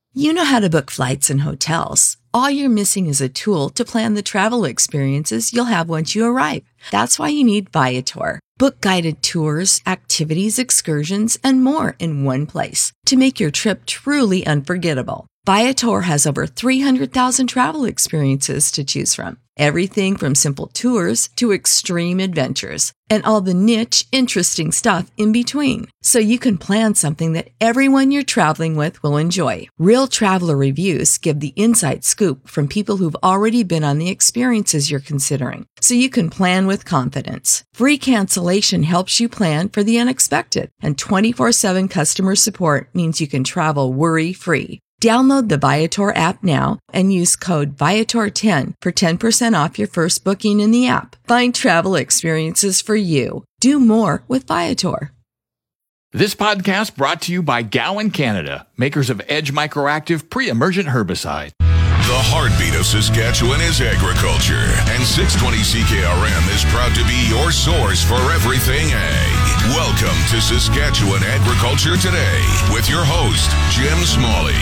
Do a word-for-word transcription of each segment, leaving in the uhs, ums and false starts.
You know how to book flights and hotels. All you're missing is a tool to plan the travel experiences you'll have once you arrive. That's why you need Viator. Book guided tours, activities, excursions, and more in one place to make your trip truly unforgettable. Viator has over three hundred thousand travel experiences to choose from. Everything from simple tours to extreme adventures and all the niche, interesting stuff in between. So you can plan something that everyone you're traveling with will enjoy. Real traveler reviews give the inside scoop from people who've already been on the experiences you're considering. So you can plan with confidence. Free cancellation helps you plan for the unexpected. And twenty-four seven customer support means you can travel worry-free. Download the Viator app now and use code Viator ten for ten percent off your first booking in the app. Find travel experiences for you. Do more with Viator. This podcast brought to you by Gowan Canada, makers of Edge Microactive pre-emergent herbicide. The heartbeat of Saskatchewan is agriculture, and six twenty C K R M is proud to be your source for everything ag. Welcome to Saskatchewan Agriculture Today with your host, Jim Smalley.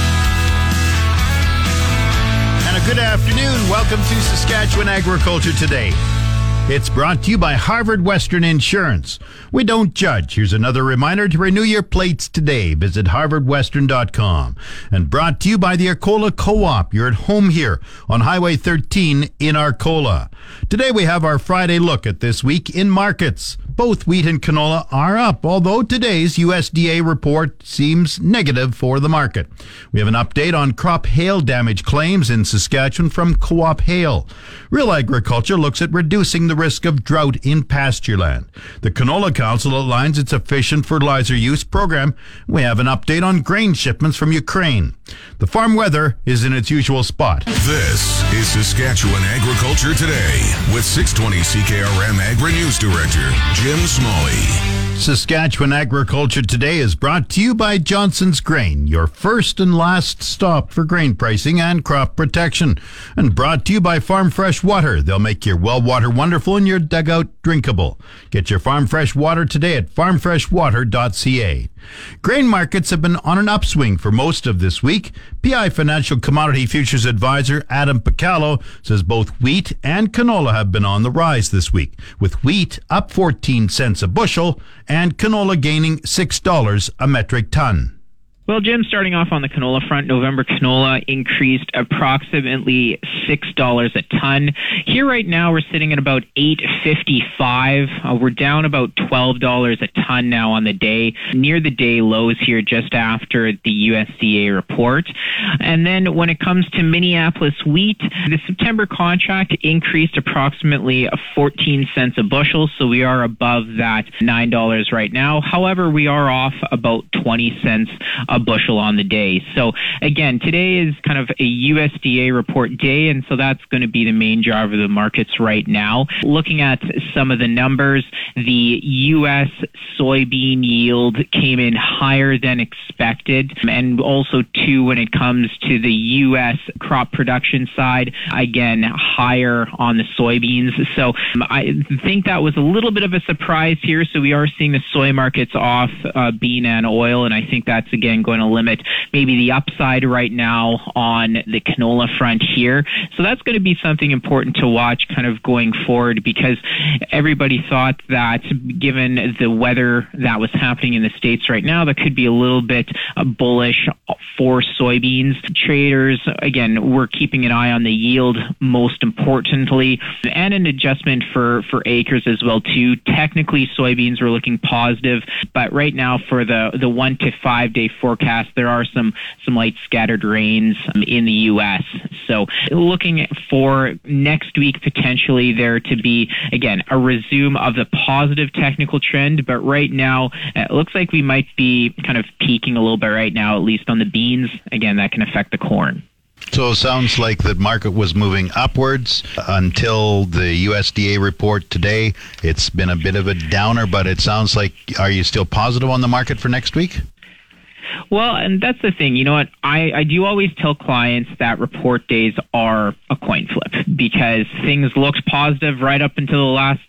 And a good afternoon. Welcome to Saskatchewan Agriculture Today. It's brought to you by Harvard Western Insurance. We don't judge. Here's another reminder to renew your plates today. Visit harvard western dot com. And brought to you by the Arcola Co-op. You're at home here on Highway thirteen in Arcola. Today we have our Friday look at this week in markets. Both wheat and canola are up, although today's U S D A report seems negative for the market. We have an update on crop hail damage claims in Saskatchewan from Co-op Hail. Real Agriculture looks at reducing the risk of drought in pasture land. The Canola Council outlines its efficient fertilizer use program. We have an update on grain shipments from Ukraine. The farm weather is in its usual spot. This is Saskatchewan Agriculture Today with six twenty C K R M Agri-News Director Jim Smalley. Saskatchewan Agriculture Today is brought to you by Johnson's Grain, your first and last stop for grain pricing and crop protection. And brought to you by Farm Fresh Water. They'll make your well water wonderful and your dugout drinkable. Get your Farm Fresh Water today at farm fresh water dot c a. Grain markets have been on an upswing for most of this week. P I Financial Commodity Futures Advisor Adam Picallo says both wheat and canola have been on the rise this week, with wheat up fourteen cents a bushel and canola gaining six dollars a metric ton. Well, Jim, starting off on the canola front, November canola increased approximately six dollars a ton. Here right now, we're sitting at about eight fifty-five. Uh, we're down about twelve dollars a ton now on the day, near the day lows here just after the U S D A report. And then when it comes to Minneapolis wheat, the September contract increased approximately fourteen cents a bushel, so we are above that nine dollars right now. However, we are off about twenty cents a bushel on the day. So again, today is kind of a U S D A report day, and so that's going to be the main driver of the markets right now. Looking at some of the numbers, the U S soybean yield came in higher than expected, and also too when it comes to the U S crop production side, again, higher on the soybeans. So um, I think that was a little bit of a surprise here. So we are seeing the soy markets off uh, bean and oil, and I think that's again going to limit maybe the upside right now on the canola front here. So that's going to be something important to watch kind of going forward, because everybody thought that given the weather that was happening in the States right now, that could be a little bit uh, bullish for soybeans. Traders, again, we're keeping an eye on the yield most importantly, and an adjustment for, for acres as well too. Technically, soybeans were looking positive, but right now for the, the one to five day forecast, there are some, some light scattered rains um, in the U S. So looking for next week, potentially there to be, again, a resume of the positive technical trend. But right now, it looks like we might be kind of peaking a little bit right now, at least on the beans. Again, that can affect the corn. So it sounds like the market was moving upwards until the U S D A report today. It's been a bit of a downer, but it sounds like, are you still positive on the market for next week? Well, and that's the thing. You know what? I, I do always tell clients that report days are a coin flip, because things looked positive right up until the last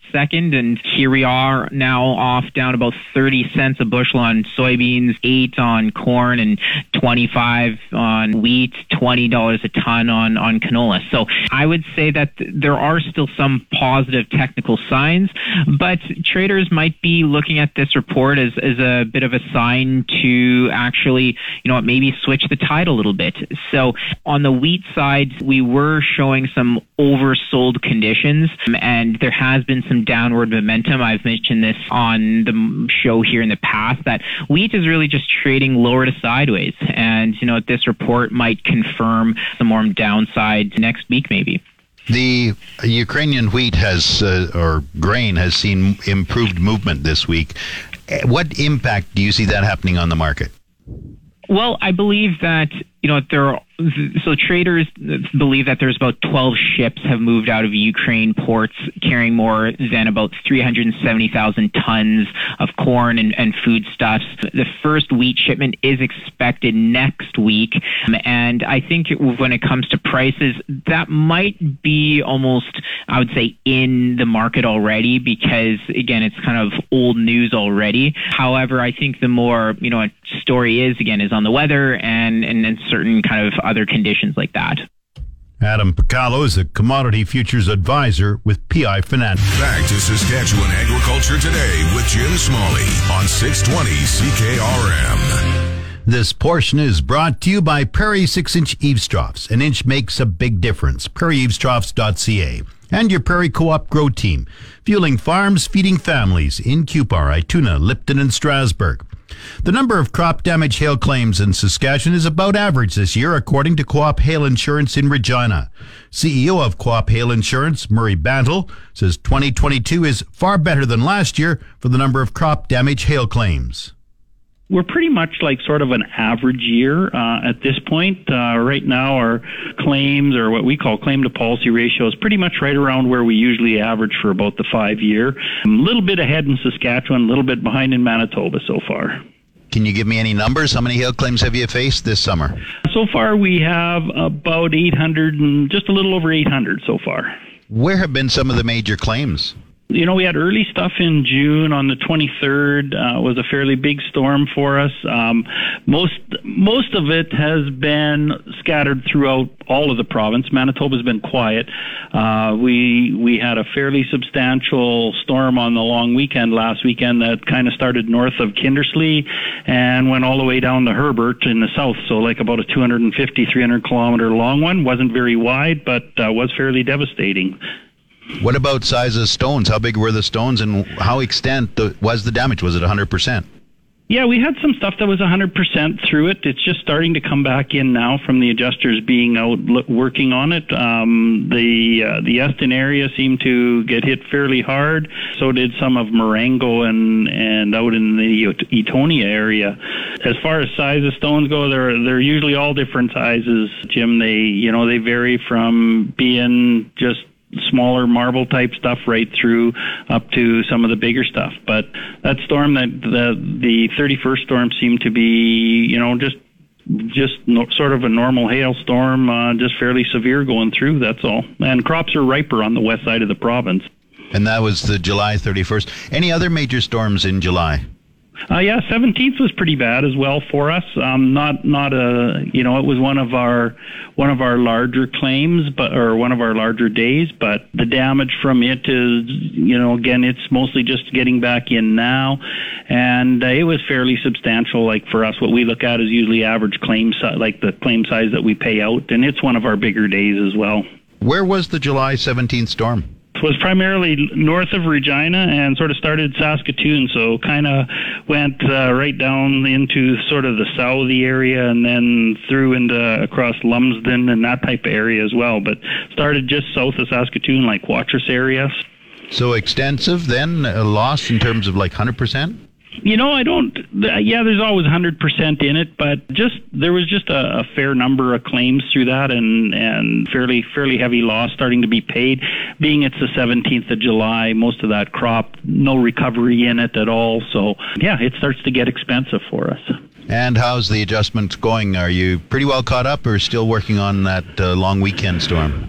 second, and here we are now off down about thirty cents a bushel on soybeans, eight on corn, and twenty-five on wheat, twenty dollars a ton on, on canola. So I would say that th- there are still some positive technical signs, but traders might be looking at this report as, as a bit of a sign to actually, you know, maybe switch the tide a little bit. So on the wheat side, we were showing some oversold conditions, and there has been some downward momentum. I've mentioned this on the show here in the past, that wheat is really just trading lower to sideways. And, you know, this report might confirm some more downside next week, maybe. The Ukrainian wheat has, uh, or grain has seen improved movement this week. What impact do you see that happening on the market? Well, I believe that, you know, there are, so traders believe that there's about twelve ships have moved out of Ukraine ports carrying more than about three hundred seventy thousand tons of corn and, and foodstuffs. The first wheat shipment is expected next week. And I think when it comes to prices, that might be almost, I would say, in the market already, because, again, it's kind of old news already. However, I think the more, you know, a story is, again, is on the weather and, and, and certain kind of other conditions like that. Adam Picalo is a commodity futures advisor with P I Financial. Back to Saskatchewan Agriculture Today with Jim Smalley on six twenty C K R M. This portion is brought to you by Prairie six-inch eaves troughs. An inch makes a big difference. prairie eaves troughs dot c a. And your Prairie Co-op Grow Team, fueling farms, feeding families in Cupar, Ituna, Lipton, and Strasbourg. The number of crop damage hail claims in Saskatchewan is about average this year, according to Co-op Hail Insurance in Regina. C E O of Co-op Hail Insurance, Murray Bantle, says twenty twenty-two is far better than last year for the number of crop damage hail claims. We're pretty much like sort of an average year uh, at this point. Uh, right now, our claims, or what we call claim to policy ratio, is pretty much right around where we usually average for about the five year. A little bit ahead in Saskatchewan, a little bit behind in Manitoba so far. Can you give me any numbers? How many hail claims have you faced this summer? So far, we have about eight hundred, and just a little over eight hundred so far. Where have been some of the major claims? You know, we had early stuff in June on the twenty-third. Uh, was a fairly big storm for us. Um, most most of it has been scattered throughout all of the province. Manitoba's been quiet. Uh, we we had a fairly substantial storm on the long weekend last weekend that kind of started north of Kindersley and went all the way down to Herbert in the south. So like about a two hundred fifty, three hundred kilometer long one. Wasn't very wide, but uh, was fairly devastating. What about size of stones? How big were the stones, and how extent the, was the damage? Was it one hundred percent? Yeah, we had some stuff that was one hundred percent through it. It's just starting to come back in now from the adjusters being out working on it. Um, the uh, the Eston area seemed to get hit fairly hard. So did some of Marengo and and out in the Etonia area. As far as size of stones go, they're they're usually all different sizes, Jim. They you know they vary from being just smaller marble type stuff right through up to some of the bigger stuff. But that storm, that the the thirty-first storm seemed to be, you know, just just no, sort of a normal hailstorm, uh, just fairly severe going through, that's all. And crops are riper on the west side of the province. And that was the July thirty-first. Any other major storms in July? Uh, yeah, seventeenth was pretty bad as well for us. Um, not not a you know it was one of our one of our larger claims, but or one of our larger days. But the damage from it is you know again it's mostly just getting back in now, and uh, it was fairly substantial. Like for us, what we look at is usually average claim si- like the claim size that we pay out, and it's one of our bigger days as well. Where was the July seventeenth storm? Was primarily north of Regina and sort of started Saskatoon, so kind of went uh, right down into sort of the Southie area and then through into across Lumsden and that type of area as well, but started just south of Saskatoon, like Watrous area. So extensive then, a loss in terms of like one hundred percent? You know, I don't, yeah, there's always one hundred percent in it, but just, there was just a, a fair number of claims through that and, and fairly, fairly heavy loss starting to be paid. Being it's the seventeenth of July, most of that crop, no recovery in it at all. So, yeah, it starts to get expensive for us. And how's the adjustment going? Are you pretty well caught up or still working on that uh, long weekend storm?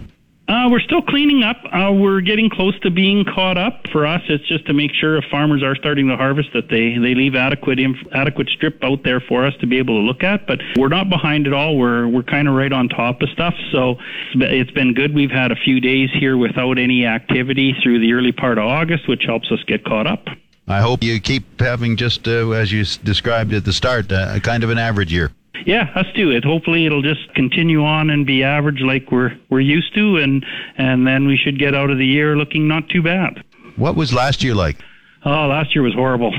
Uh, we're still cleaning up. Uh, we're getting close to being caught up. For us, it's just to make sure if farmers are starting to harvest that they, they leave adequate inf- adequate strip out there for us to be able to look at. But we're not behind at all. We're we're kind of right on top of stuff. So it's been good. We've had a few days here without any activity through the early part of August, which helps us get caught up. I hope you keep having just, uh, as you s- described at the start, uh, kind of an average year. Yeah, us too. It hopefully it'll just continue on and be average like we're we're used to, and and then we should get out of the year looking not too bad. What was last year like? Oh, last year was horrible.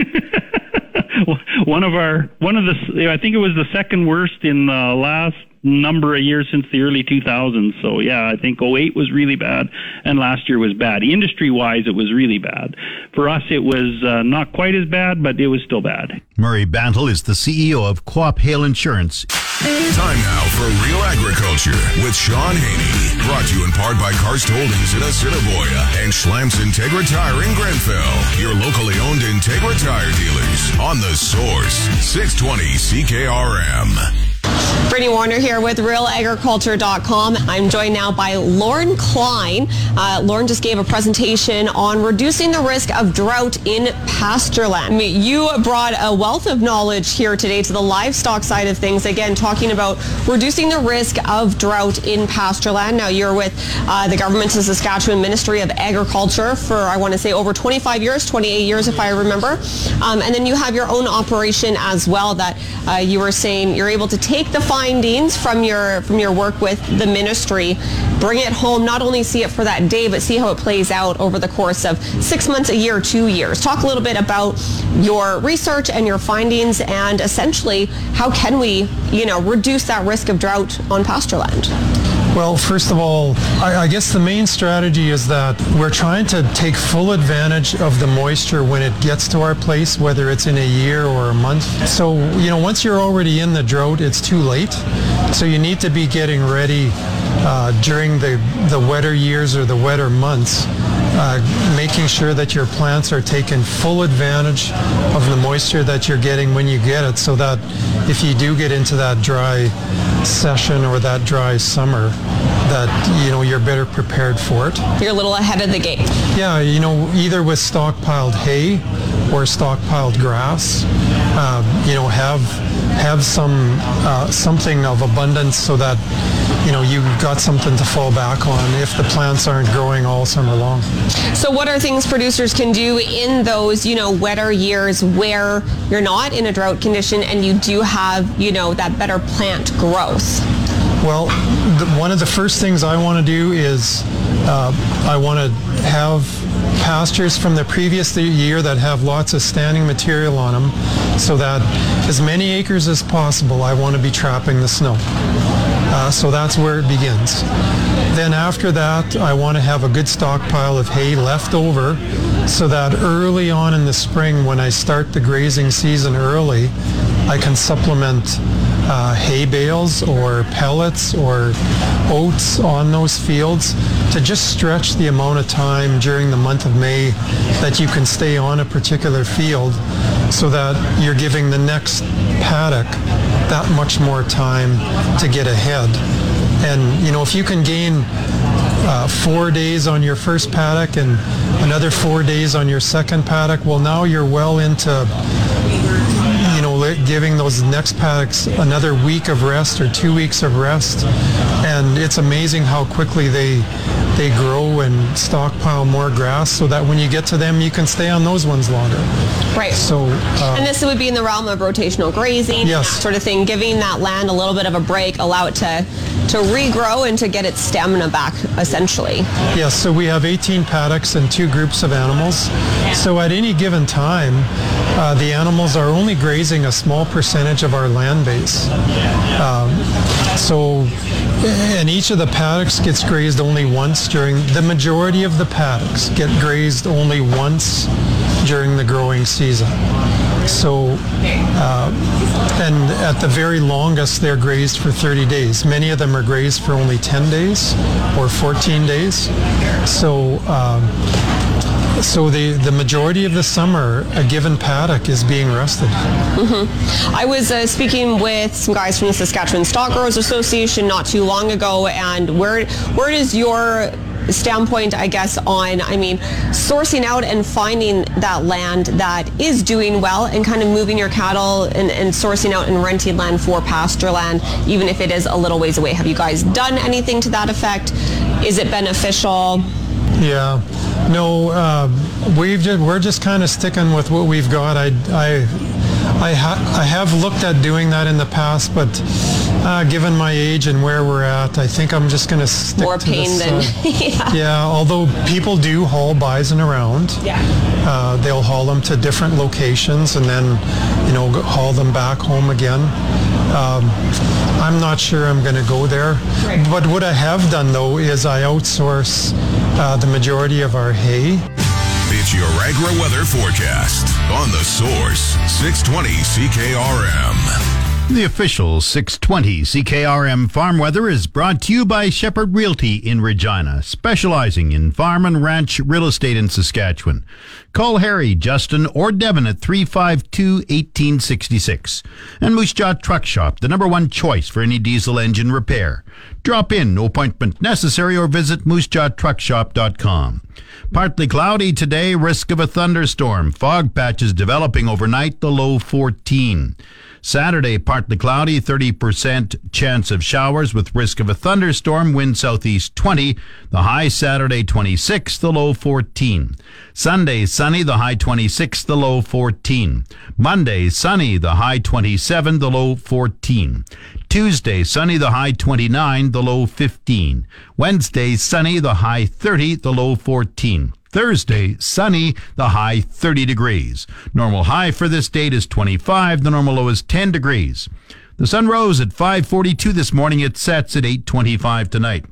one of our one of the I think it was the second worst in the last number of years since the early two thousands. So yeah, I think oh eight was really bad, and last year was bad. Industry wise, it was really bad. For us, it was uh, not quite as bad, but it was still bad. Murray Bantle is the C E O of Co-op Hail Insurance. Time now for Real Agriculture with Sean Haney. Brought to you in part by Karst Holdings in Assiniboia and Schlamps Integra Tire in Grenfell. Your locally owned Integra Tire dealers on The Source, six twenty C K R M. Brittany Warner here with real agriculture dot com. I'm joined now by Lauren Klein. Uh, Lauren just gave a presentation on reducing the risk of drought in pasture land. I mean, you brought a wealth of knowledge here today to the livestock side of things. Again, talking about reducing the risk of drought in pasture land. Now, you're with uh, the government of Saskatchewan Ministry of Agriculture for, I want to say, over twenty-five years, twenty-eight years if I remember. Um, and then you have your own operation as well that uh, you were saying you're able to take the findings from your from your work with the ministry, bring it home, not only see it for that day, but see how it plays out over the course of six months, a year, two years. Talk a little bit about your research and your findings, and essentially how can we, you know, reduce that risk of drought on pasture land. Well, first of all, I, I guess the main strategy is that we're trying to take full advantage of the moisture when it gets to our place, whether it's in a year or a month. So, you know, once you're already in the drought, it's too late. So you need to be getting ready uh, during the, the wetter years or the wetter months, uh, making sure that your plants are taking full advantage of the moisture that you're getting when you get it, so that if you do get into that dry session or that dry summer, that, you know, you're better prepared for it. You're a little ahead of the game. Yeah, you know, either with stockpiled hay or stockpiled grass, uh, you know, have have some uh, something of abundance so that, you know, you've got something to fall back on if the plants aren't growing all summer long. So what are things producers can do in those, you know, wetter years where you're not in a drought condition and you do have, you know, that better plant growth? Well, the, one of the first things I want to do is uh, I want to have pastures from the previous year that have lots of standing material on them, so that as many acres as possible, I want to be trapping the snow. Uh, so that's where it begins. Then after that, I want to have a good stockpile of hay left over, so that early on in the spring, when I start the grazing season early, I can supplement uh, hay bales or pellets or oats on those fields to just stretch the amount of time during the month of May that you can stay on a particular field, so that you're giving the next paddock that much more time to get ahead. And, you know, if you can gain uh, four days on your first paddock and another four days on your second paddock, well, now you're well into, you know, giving those next paddocks another week of rest or two weeks of rest. And it's amazing how quickly they they grow and stockpile more grass, so that when you get to them, you can stay on those ones longer. Right. So, uh, and this would be in the realm of rotational grazing, yes, sort of thing, giving that land a little bit of a break, allow it to to regrow and to get its stamina back, essentially. Yes, so we have eighteen paddocks and two groups of animals. So at any given time, uh, the animals are only grazing a small percentage of our land base. Um, so, and each of the paddocks gets grazed only once during, the majority of the paddocks get grazed only once during the growing season. So, uh, and at the very longest, they're grazed for thirty days. Many of them are grazed for only ten days or fourteen days. So, um, so the, the majority of the summer, a given paddock is being rested. Mm-hmm. I was uh, speaking with some guys from the Saskatchewan Stock Growers Association not too long ago, and where where is your standpoint, I guess, on, I mean, sourcing out and finding that land that is doing well and kind of moving your cattle and, and sourcing out and renting land for pasture land, even if it is a little ways away. Have you guys done anything to that effect? Is it beneficial? Yeah, no, uh, we've just, we're just kind of sticking with what we've got. I, I, I, ha- I have looked at doing that in the past, but uh, given my age and where we're at, I think I'm just going to stick More to pain this. than, uh, yeah. yeah, although people do haul bison around. Yeah. Uh, they'll haul them to different locations and then, you know, haul them back home again. Um, I'm not sure I'm going to go there. Right. But what I have done, though, is I outsource uh, the majority of our hay. It's your agri-weather forecast on The Source, six twenty C K R M. The official six twenty C K R M farm weather is brought to you by Shepherd Realty in Regina, specializing in farm and ranch real estate in Saskatchewan. Call Harry, Justin, or Devin at three five two, one eight six six. And Moose Jaw Truck Shop, the number one choice for any diesel engine repair. Drop in, no appointment necessary, or visit moose jaw truck shop dot com. Partly cloudy today, risk of a thunderstorm. Fog patches developing overnight, the low fourteen. Saturday, partly cloudy, thirty percent chance of showers with risk of a thunderstorm, wind southeast twenty, the high Saturday twenty-six, the low fourteen. Sunday, sunny, the high twenty-six, the low fourteen. Monday, sunny, the high twenty-seven, the low fourteen. Tuesday, sunny, the high twenty-nine, the low fifteen. Wednesday, sunny, the high thirty, the low fourteen. Thursday, sunny, the high thirty degrees. Normal high for this date is twenty-five, the normal low is ten degrees. The sun rose at five forty-two this morning. It sets at eight twenty-five tonight.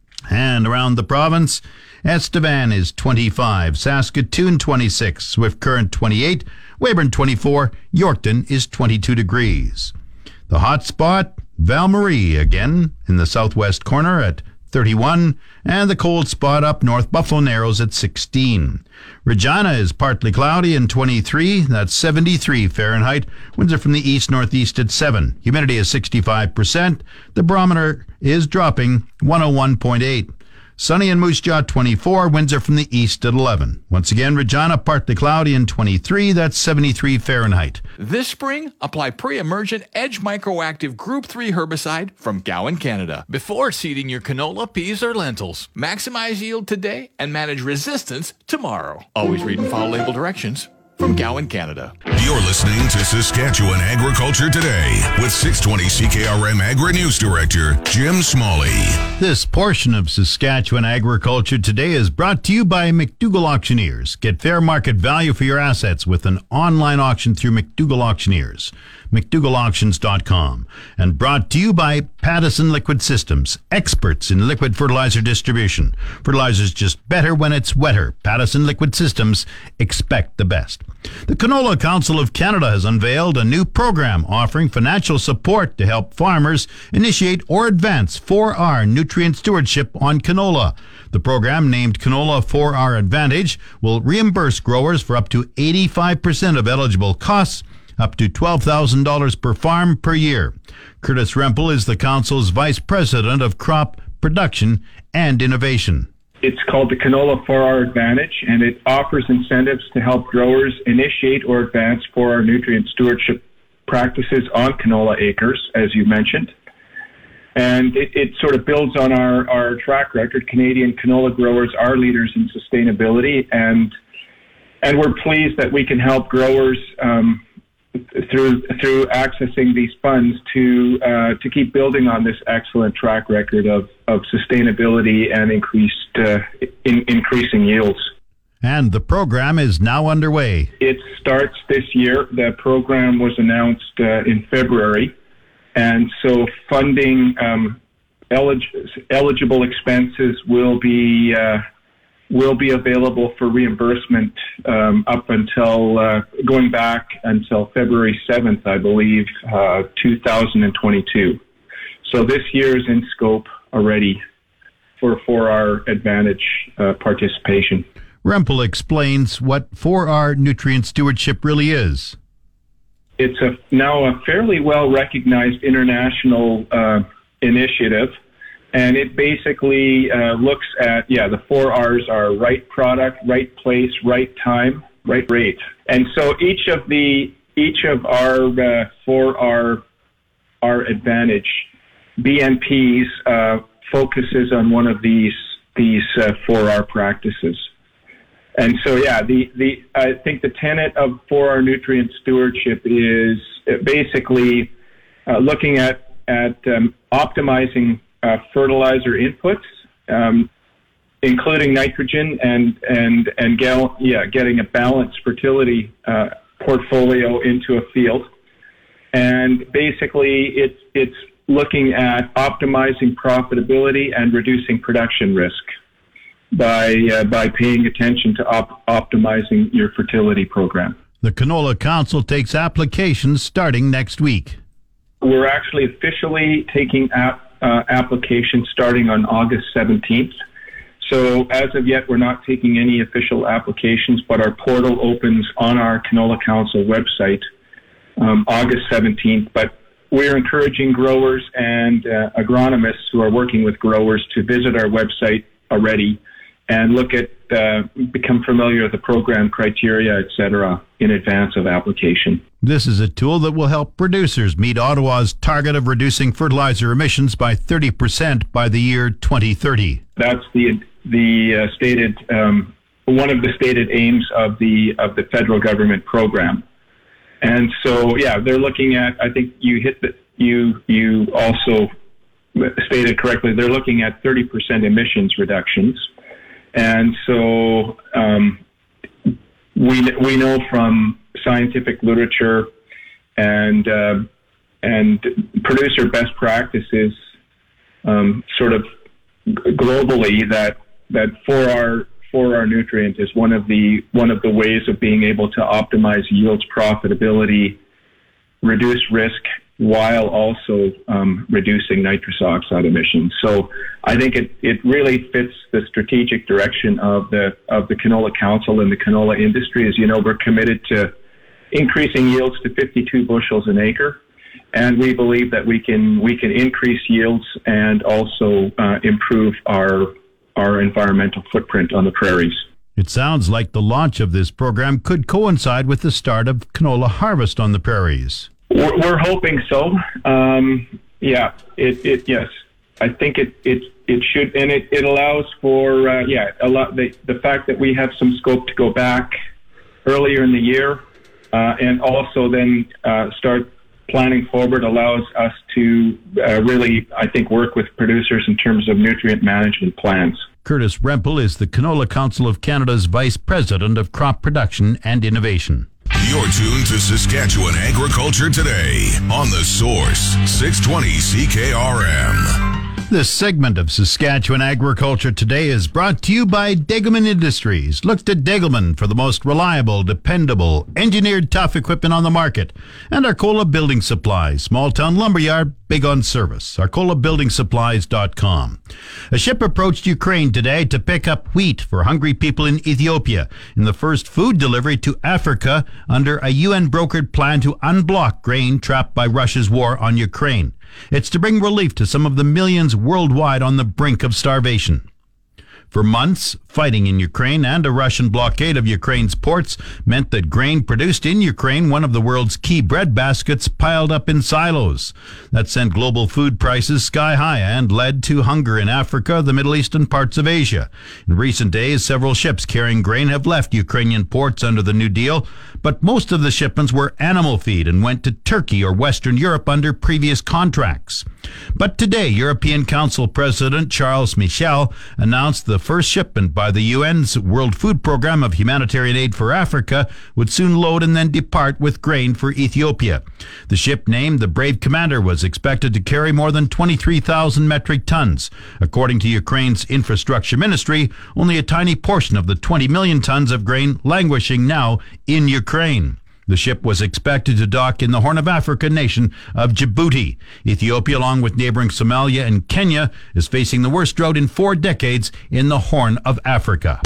And around the province, Estevan is twenty-five, Saskatoon twenty-six, Swift Current twenty-eight, Weyburn twenty-four, Yorkton is twenty-two degrees. The hot spot, Val-Marie again in the southwest corner at thirty-one, and the cold spot up north, Buffalo Narrows at sixteen. Regina is partly cloudy and twenty-three, that's seventy-three Fahrenheit. Winds are from the east-northeast at seven. Humidity is sixty-five percent. The barometer is dropping one oh one point eight. Sunny in Moose Jaw twenty-four, winds are from the east at eleven. Once again, Regina partly cloudy and twenty-three, that's seventy-three Fahrenheit. This spring, apply pre-emergent Edge Microactive Group three herbicide from Gowan, Canada, before seeding your canola, peas, or lentils. Maximize yield today and manage resistance tomorrow. Always read and follow label directions from Gowan, Canada. You're listening to Saskatchewan Agriculture Today with six twenty C K R M Agri-News Director Jim Smalley. This portion of Saskatchewan Agriculture Today is brought to you by McDougall Auctioneers. Get fair market value for your assets with an online auction through McDougall Auctioneers. McDougall Auctions dot com. And brought to you by Pattison Liquid Systems, experts in liquid fertilizer distribution. Fertilizer's just better when it's wetter. Pattison Liquid Systems, expect the best. The Canola Council of Canada has unveiled a new program offering financial support to help farmers initiate or advance four R nutrient stewardship on canola. The program, named Canola four R Advantage, will reimburse growers for up to eighty-five percent of eligible costs, up to twelve thousand dollars per farm per year. Curtis Rempel is the Council's Vice President of Crop Production and Innovation. It's called the Canola four R Advantage, and it offers incentives to help growers initiate or advance four R nutrient stewardship practices on canola acres, as you mentioned. And it, it sort of builds on our, our track record. Canadian canola growers are leaders in sustainability, and and we're pleased that we can help growers um, through through accessing these funds to uh, to keep building on this excellent track record of, of sustainability and increased uh, in, increasing yields. And the program is now underway. It starts this year. The program was announced uh, in February, and so funding um, elig- eligible expenses will be uh, will be available for reimbursement um, up until uh, going back until February seventh, I believe, uh, two thousand twenty-two. So this year is in scope already for for our Advantage uh, participation. Rempel explains what four R nutrient stewardship really is. It's a now a fairly well-recognized international uh, initiative, and it basically uh, looks at, yeah, the four R's are right product, right place, right time, right rate. And so each of the each of our uh, four R our advantage B N Ps uh, focuses on one of these these uh, four R practices. And so, yeah, the, the I think the tenet of four R nutrient stewardship is basically uh, looking at at um, optimizing uh, fertilizer inputs, um, including nitrogen, and and and gal- yeah, getting a balanced fertility uh, portfolio into a field. And basically, it's it's looking at optimizing profitability and reducing production risk by uh, by paying attention to op- optimizing your fertility program. The Canola Council takes applications starting next week. We're actually officially taking app, uh, applications starting on August seventeenth. So as of yet, we're not taking any official applications, but our portal opens on our Canola Council website um, August seventeenth. But we're encouraging growers and uh, agronomists who are working with growers to visit our website already and look at, uh, become familiar with the program criteria, et cetera, in advance of application. This is a tool that will help producers meet Ottawa's target of reducing fertilizer emissions by thirty percent by the year twenty thirty. That's the the uh, stated um, one of the stated aims of the of the federal government program. And so, yeah, they're looking at. I think you hit the you you also stated correctly. They're looking at thirty percent emissions reductions. And so um, we we know from scientific literature and uh, and producer best practices, um, sort of globally, that that four R four R nutrient is one of the one of the ways of being able to optimize yields, profitability, reduce risk, while also um, reducing nitrous oxide emissions. So I think it, it really fits the strategic direction of the of the Canola Council and the canola industry. As you know, we're committed to increasing yields to fifty-two bushels an acre, and we believe that we can we can increase yields and also uh, improve our our environmental footprint on the prairies. It sounds like the launch of this program could coincide with the start of canola harvest on the prairies. We're, we're hoping so. Um, yeah, it, it, yes. I think it, it, it should, and it, it allows for, uh, yeah, a lot, the, the fact that we have some scope to go back earlier in the year, uh, and also then uh, start planning forward allows us to uh, really, I think, work with producers in terms of nutrient management plans. Curtis Rempel is the Canola Council of Canada's Vice President of Crop Production and Innovation. You're tuned to Saskatchewan Agriculture Today on The Source, six twenty C K R M. This segment of Saskatchewan Agriculture Today is brought to you by Degelman Industries. Look to Degelman for the most reliable, dependable, engineered tough equipment on the market. And Arcola Building Supplies, small town lumberyard, big on service. arcola building supplies dot com. A ship approached Ukraine today to pick up wheat for hungry people in Ethiopia in the first food delivery to Africa under a U N-brokered plan to unblock grain trapped by Russia's war on Ukraine. It's to bring relief to some of the millions worldwide on the brink of starvation. For months, fighting in Ukraine and a Russian blockade of Ukraine's ports meant that grain produced in Ukraine, one of the world's key breadbaskets, piled up in silos. That sent global food prices sky high and led to hunger in Africa, the Middle East, and parts of Asia. In recent days, several ships carrying grain have left Ukrainian ports under the New Deal, but most of the shipments were animal feed and went to Turkey or Western Europe under previous contracts. But today, European Council President Charles Michel announced the first shipment by the U N's World Food Programme of Humanitarian Aid for Africa would soon load and then depart with grain for Ethiopia. The ship, named the Brave Commander, was expected to carry more than twenty-three thousand metric tons. According to Ukraine's infrastructure ministry, only a tiny portion of the twenty million tons of grain languishing now in Ukraine. The ship was expected to dock in the Horn of Africa nation of Djibouti. Ethiopia, along with neighboring Somalia and Kenya, is facing the worst drought in four decades in the Horn of Africa.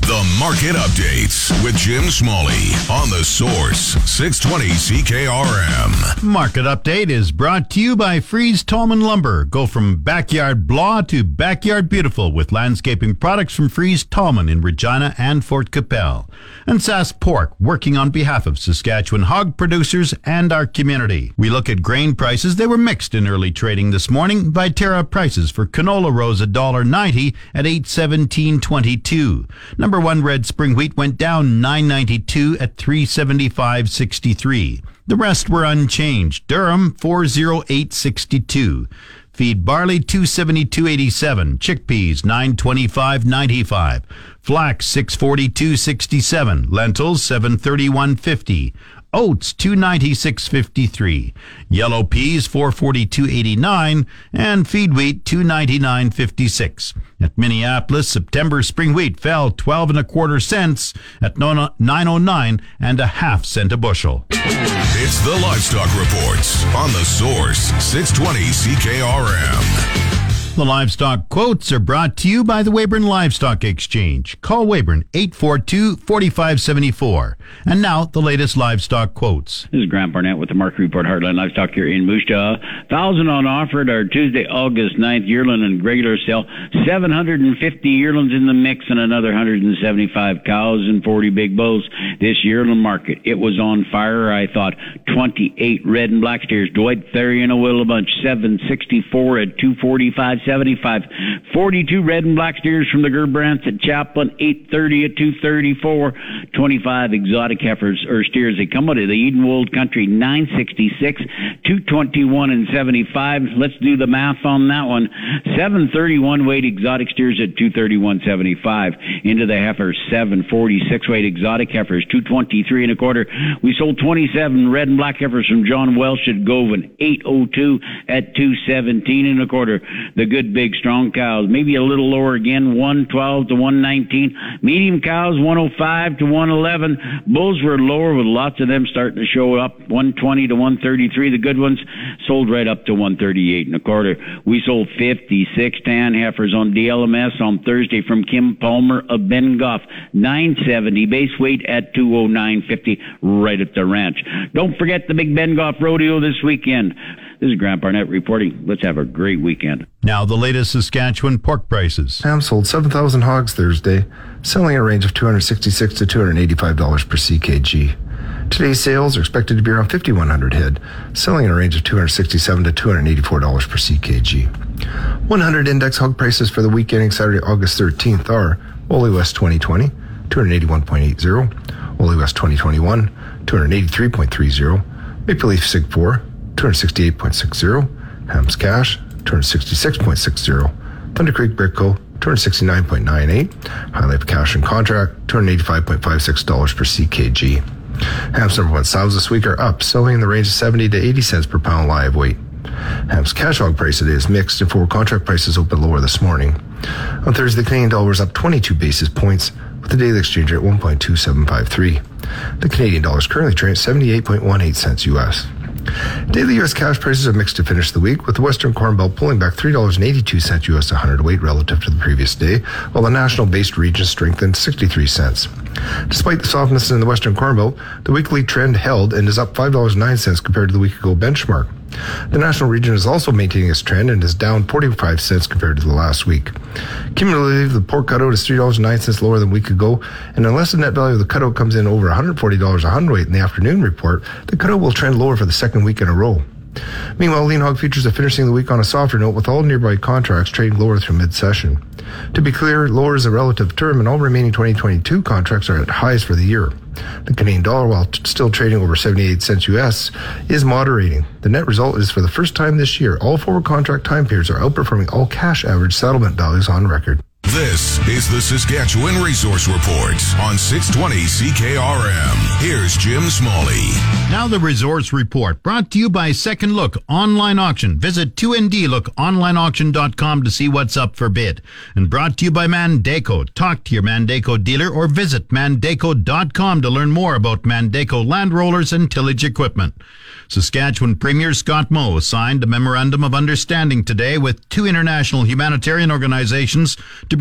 The Market Updates with Jim Smalley on The Source, six twenty C K R M. Market Update is brought to you by Fries Tallman Lumber. Go from backyard blah to backyard beautiful with landscaping products from Fries Tallman in Regina and Fort Capel. And Sass Pork, working on behalf of Saskatchewan hog producers and our community. We look at grain prices. They were mixed in early trading this morning. Viterra prices for canola rose one dollar ninety at eight seventeen twenty-two. Number one red spring wheat went down nine ninety-two at three seventy-five sixty-three. The rest were unchanged. Durham four oh eight sixty-two. Feed barley two seventy-two eighty-seven. Chickpeas nine twenty-five ninety-five. Flax six forty-two sixty-seven. Lentils seven thirty-one fifty. Oats two ninety-six fifty-three. Yellow peas four forty-two eighty-nine, and feed wheat two ninety-nine fifty-six. At Minneapolis, September spring wheat fell twelve and a quarter cents at nine oh nine and a half cent a bushel. It's the Livestock Reports on The Source, six twenty C K R M. The livestock quotes are brought to you by the Weyburn Livestock Exchange. Call Weyburn eight four two, four five seven four. And now, the latest livestock quotes. This is Grant Barnett with the Market Report Heartland Livestock here in Moose Jaw. one thousand on offer at our Tuesday, August ninth yearling and regular sale. seven hundred fifty yearlings in the mix and another one hundred seventy-five cows and forty big bulls. This yearling market, it was on fire. I thought twenty-eight red and black steers. Dwight Therian a Willow Bunch, seven sixty-four at two forty-five seventy-five. forty-two red and black steers from the Gerbrandts at Chaplin, eight thirty at two thirty-four. twenty-five exotic heifers or steers. They come out of the Edenwold country, nine sixty-six, two twenty-one and seventy-five. Let's do the math on that one. seven thirty-one weight exotic steers at two thirty-one seventy-five. Into the heifers, seven forty-six weight exotic heifers, two twenty-three and a quarter. We sold twenty-seven red and black heifers from John Welsh at Govan, eight oh two at two seventeen and a quarter. The good big strong cows, maybe a little lower again, one twelve to one nineteen. Medium cows, one oh five to one eleven. Bulls were lower with lots of them starting to show up, one twenty to one thirty-three. The good ones sold right up to one thirty-eight and a quarter. We sold fifty-six tan heifers on D L M S on Thursday from Kim Palmer of Bengoff, nine seventy base weight at two oh nine fifty right at the ranch. Don't forget the big Bengoff rodeo this weekend. This is Grant Barnett reporting. Let's have a great weekend. Now the latest Saskatchewan pork prices. Ham sold seven thousand hogs Thursday, selling at a range of two hundred sixty-six to two hundred eighty-five dollars per C K G. Today's sales are expected to be around fifty-one hundred head, selling in a range of two hundred sixty-seven to two hundred eighty-four dollars per C K G. one hundred index hog prices for the week ending Saturday, August thirteenth are Woolley West twenty twenty, two hundred eighty-one point eight zero, Woolley West twenty twenty-one, two hundred eighty-three point three zero, Maple Leaf Sig four, two hundred sixty-eight point six zero, Hams Cash, two hundred sixty-six point six zero, Thunder Creek Brick Co., two hundred sixty-nine point nine eight, High Life Cash and Contract, two hundred eighty-five point five six dollars per C K G. Hams number one sows this week are up, selling in the range of seventy to eighty cents per pound live weight. Hams cash hog price today is mixed, and forward contract prices opened lower this morning. On Thursday, the Canadian dollar was up twenty-two basis points, with the daily exchange rate one point two seven five three. The Canadian dollar is currently trading at seventy-eight point one eight cents U S. Daily U S cash prices are mixed to finish the week, with the Western Corn Belt pulling back three dollars and eighty-two cents U S a hundredweight relative to the previous day, while the national-based region strengthened sixty-three cents. Despite the softness in the Western Corn Belt, the weekly trend held and is up five dollars and nine cents compared to the week-ago benchmark. The national region is also maintaining its trend and is down forty-five cents compared to the last week. Cumulatively, the pork cutout is three dollars and nine cents lower than a week ago, and unless the net value of the cutout comes in over one hundred forty dollars a hundredweight in the afternoon report, the cutout will trend lower for the second week in a row. Meanwhile, lean hog futures are finishing the week on a softer note, with all nearby contracts trading lower through mid-session. To be clear, lower is a relative term, and all remaining twenty twenty-two contracts are at highs for the year. The Canadian dollar, while t- still trading over seventy-eight cents U S, is moderating. The net result is, for the first time this year, all forward contract time periods are outperforming all cash average settlement values on record. This is the Saskatchewan Resource Report on six twenty C K R M. Here's Jim Smalley. Now the Resource Report, brought to you by Second Look Online Auction. Visit two N D look online auction dot com to see what's up for bid. And brought to you by Mandaco. Talk to your Mandaco dealer or visit mandaco dot com to learn more about Mandaco land rollers and tillage equipment. Saskatchewan Premier Scott Moe signed a memorandum of understanding today with two international humanitarian organizations to bring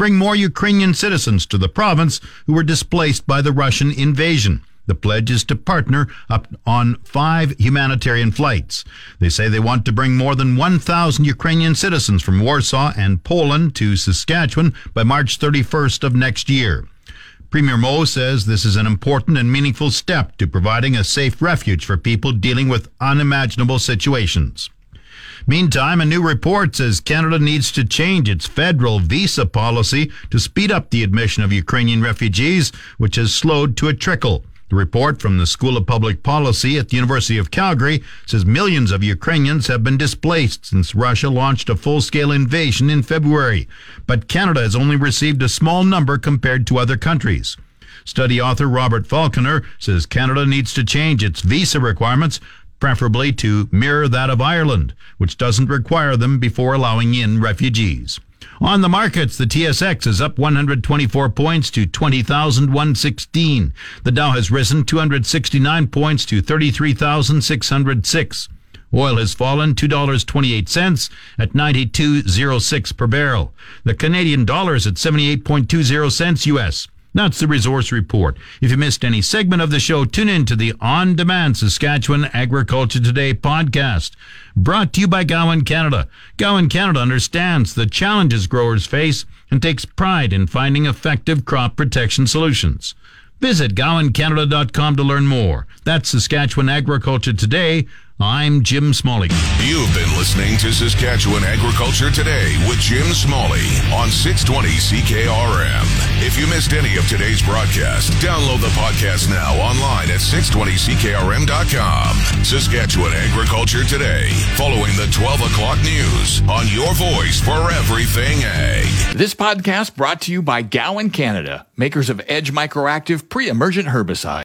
bring more Ukrainian citizens to the province who were displaced by the Russian invasion. The pledge is to partner up on five humanitarian flights. They say they want to bring more than one thousand Ukrainian citizens from Warsaw and Poland to Saskatchewan by March thirty-first of next year. Premier Moe says this is an important and meaningful step to providing a safe refuge for people dealing with unimaginable situations. Meantime, a new report says Canada needs to change its federal visa policy to speed up the admission of Ukrainian refugees, which has slowed to a trickle. The report from the School of Public Policy at the University of Calgary says millions of Ukrainians have been displaced since Russia launched a full-scale invasion in February, but Canada has only received a small number compared to other countries. Study author Robert Falconer says Canada needs to change its visa requirements, preferably to mirror that of Ireland, which doesn't require them before allowing in refugees. On the markets, the T S X is up one hundred twenty-four points to twenty thousand one hundred sixteen. The Dow has risen two hundred sixty-nine points to thirty-three thousand six hundred six. Oil has fallen two dollars and twenty-eight cents at ninety-two dollars and six per barrel. The Canadian dollar is at seventy-eight point two zero cents U S. That's the Resource Report. If you missed any segment of the show, tune in to the on-demand Saskatchewan Agriculture Today podcast. Brought to you by Gowan Canada. Gowan Canada understands the challenges growers face and takes pride in finding effective crop protection solutions. Visit gowan canada dot com to learn more. That's Saskatchewan Agriculture Today. I'm Jim Smalley. You've been listening to Saskatchewan Agriculture Today with Jim Smalley on six twenty C K R M. If you missed any of today's broadcast, download the podcast now online at six twenty C K R M dot com. Saskatchewan Agriculture Today, following the twelve o'clock news on your voice for everything ag. This podcast brought to you by Gowan Canada, makers of Edge Microactive pre-emergent herbicide.